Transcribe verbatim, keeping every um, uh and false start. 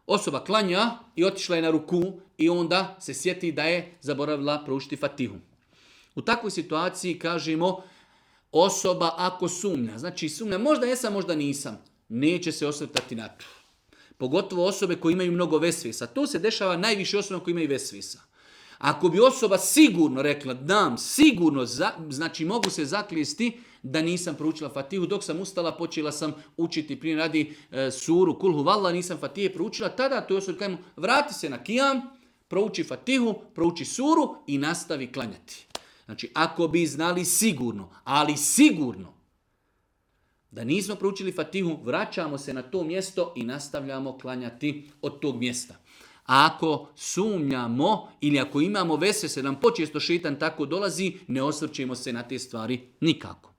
Osoba klanja i otišla je na ruku i onda se sjeti da je zaboravila proučiti Fatihu. U takvoj situaciji kažemo osoba ako sumnja, znači sumnja možda jesam, možda nisam, neće se osvrtati na to. Pogotovo osobe koje imaju mnogo vesvesa. To se dešava najviše osobama koje imaju vesvesa. Ako bi osoba sigurno rekla, dam, sigurno, znači mogu se zaklijesti da nisam proučila Fatihu, dok sam ustala, počela sam učiti, prije radi e, suru, kulhu valla, nisam Fatihe proučila, tada to je osoba kajemo, vrati se na kijam, prouči Fatihu, prouči suru i nastavi klanjati. Znači, ako bi znali sigurno, ali sigurno, da nismo proučili Fatihu, vraćamo se na to mjesto i nastavljamo klanjati od tog mjesta. A ako sumnjamo ili ako imamo vesvese, nam počesto šeitan tako dolazi, ne osvrćemo se na te stvari nikako.